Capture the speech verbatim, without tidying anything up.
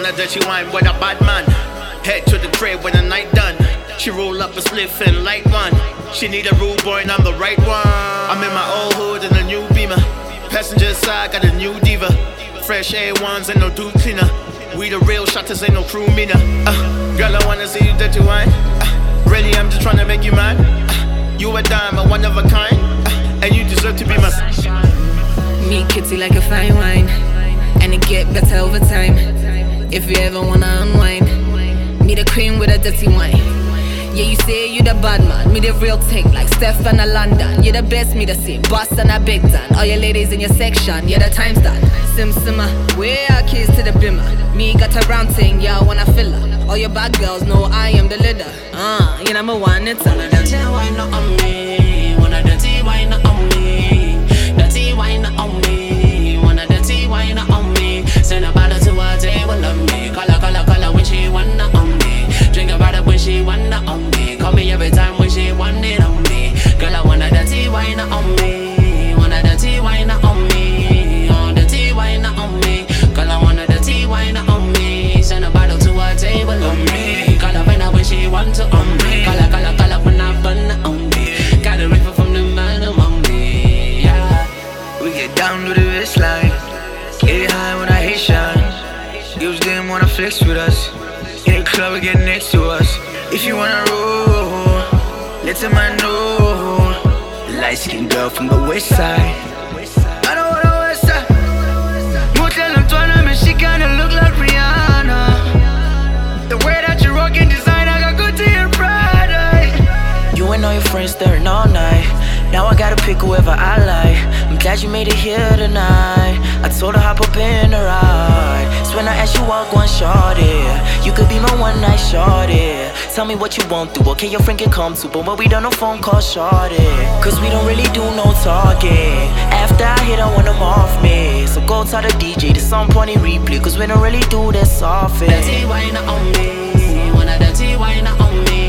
want a dirty wine with a bad man. Head to the crib when the night done. She roll up a spliff and light one. She need a rude boy and I'm the right one. I'm in my old hood in a new Beamer. Passenger side got a new diva. Fresh A ones and no dude cleaner. We the real shotters, ain't no crew meaner. uh, Girl, I wanna see you dirty wine. uh, Really, I'm just tryna make you mine. uh, You a diamond, one of a kind. uh, And you deserve to be my sunshine. Me kitty like a fine wine, and it get better over time. If you ever wanna unwind, me the queen with a dirty wine. Yeah, you say you the bad man, me the real thing like Steph and a London. You the best, me the same, boss and a big dan. All your ladies in your section, yeah, the time's done. Sim simmer, where are keys to the bimmer? Me got a round thing, y'all wanna fill her. All your bad girls know I am the leader. Uh, you know me one, it's all of them. Dirty wine on me, wanna dirty wine on me. Dirty wine on me, wanna dirty wine on me. Send a bottle to her table on me. Color, color, color when she wanna on me. Drink about it when she wanna on me. Call me every time when she want it on me. Girl, I wanna dirty wine on me. Wanna dirty wine on me. Oh, dirty wine on me. Girl, I wanna dirty wine on me. Send a bottle to her table on me. Call her when she want to on me. Color, color, color when I burn on me. Got a river from the man on me. Yeah. We get down to the waistline. Get high when I hate shine. Girls didn't wanna flex with us. In the club, we get next to us. If you wanna roll, let the man know. Light skinned girl from the west side. I don't wanna west side. Motel Antoine, man, she kinda look like Rihanna. The way that you rockin' design, I got good to your pride. You and all your friends staring all night. Now I gotta pick whoever I like. I'm glad you made it here tonight. I told her hop up in the ride. So when I ask you walk one shorty, you could be my one night shorty. Tell me what you want to, okay, your friend can come too. But when we done no phone call shorty, cause we don't really do no talking. After I hit, I want them off me. So go tell the D J to some point in replay, cause we don't really do this often. Dirty wine on me, wanna dirty wine on me.